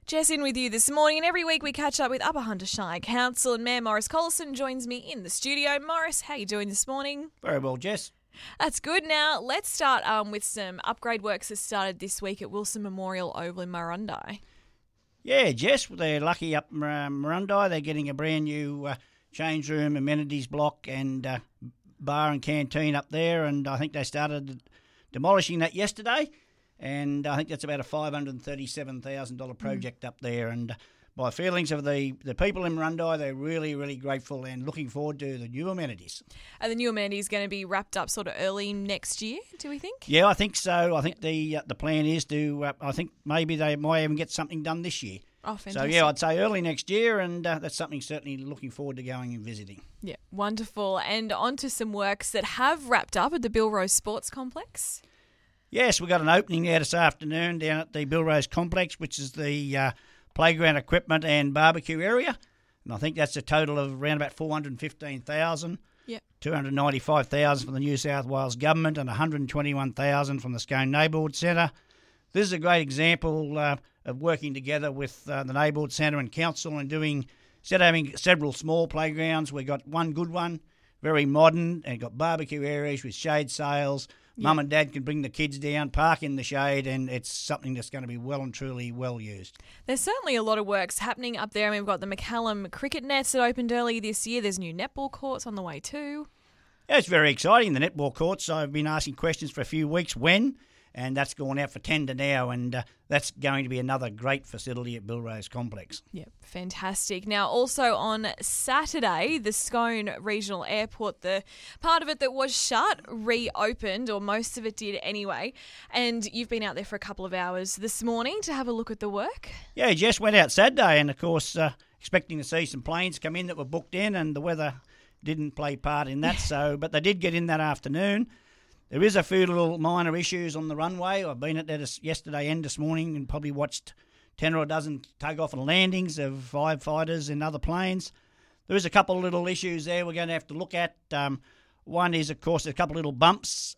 Jess in with you this morning, and every week we catch up with Upper Hunter Shire Council, and Mayor Morris Collison joins me in the studio. Morris, how are you doing this morning? Very well, Jess. That's good. Now, let's start with some upgrade works that started this week at Wilson Memorial Oval in Marundi. Yeah, Jess, they're lucky up Marundi. They're getting a brand new change room, amenities block and bar and canteen up there, and I think they started demolishing that yesterday. And I think that's about a $537,000 project up there. And by feelings of the people in Marundi, they're really, really grateful and looking forward to the new amenities. Are the new amenities going to be wrapped up sort of early next year, do we think? Yeah, I think so. I think the plan is to, I think maybe they might even get something done this year. Oh, fantastic. So, yeah, I'd say early next year, and that's something certainly looking forward to going and visiting. Yeah, wonderful. And on to some works that have wrapped up at the Bill Rose Sports Complex. Yes, we've got an opening there this afternoon down at the Bill Rose Complex, which is the playground equipment and barbecue area. And I think that's a total of around about $415,000. Yep. $295,000 from the New South Wales Government and $121,000 from the Scone Neighbourhood Centre. This is a great example of working together with the Neighbourhood Centre and Council and doing, instead of having several small playgrounds, we've got one good one, very modern, and got barbecue areas with shade sails. Mum and Dad can bring the kids down, park in the shade, and it's something that's going to be well and truly well used. There's certainly a lot of works happening up there. I mean, we've got the McCallum cricket nets that opened earlier this year. There's new netball courts on the way too. Yeah, it's very exciting, the netball courts. I've been asking questions for a few weeks when, and that's gone out for tender now, and that's going to be another great facility at Bill Rose Complex. Yep, fantastic. Now, also on Saturday, the Scone Regional Airport, the part of it that was shut, reopened, or most of it did anyway, and you've been out there for a couple of hours this morning to have a look at the work. Yeah, Jess went out Saturday, and of course, expecting to see some planes come in that were booked in, and the weather didn't play part in that, but they did get in that afternoon. There is a few little minor issues on the runway. I've been at that yesterday and this morning and probably watched 10 or a dozen takeoff and landings of firefighters and other planes. There is a couple of little issues there we're going to have to look at. One is, of course, a couple of little bumps.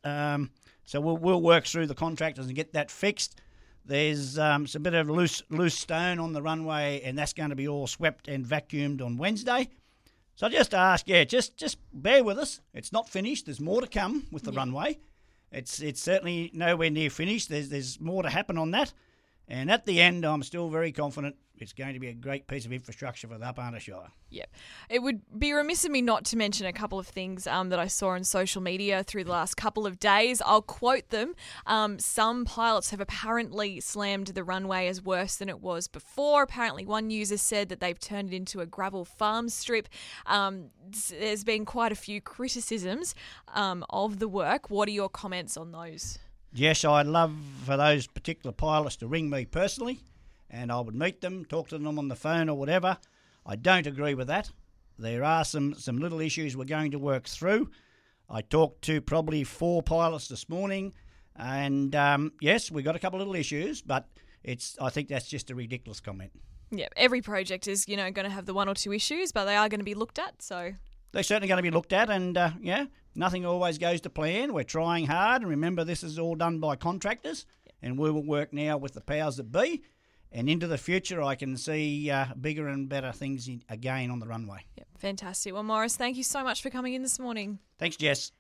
So we'll work through the contractors and get that fixed. There's some bit of loose stone on the runway, and that's going to be all swept and vacuumed on Wednesday. So I just ask, just bear with us. It's not finished. There's more to come with the runway. It's certainly nowhere near finished. There's more to happen on that. And at the end, I'm still very confident it's going to be a great piece of infrastructure for the Upper Hunter Shire. Yep. It would be remiss of me not to mention a couple of things that I saw on social media through the last couple of days. I'll quote them. Some pilots have apparently slammed the runway as worse than it was before. Apparently one user said that they've turned it into a gravel farm strip. There's been quite a few criticisms of the work. What are your comments on those? Yes, I'd love for those particular pilots to ring me personally, and I would meet them, talk to them on the phone or whatever. I don't agree with that. There are some little issues we're going to work through. I talked to probably 4 pilots this morning, and yes, we got a couple of little issues, but I think that's just a ridiculous comment. Yeah, every project is, going to have the one or two issues, but they are going to be looked at, so... They're certainly going to be looked at, and nothing always goes to plan. We're trying hard, and remember, this is all done by contractors, and we will work now with the powers that be. And into the future, I can see bigger and better things again on the runway. Yep, fantastic. Well, Morris, thank you so much for coming in this morning. Thanks, Jess.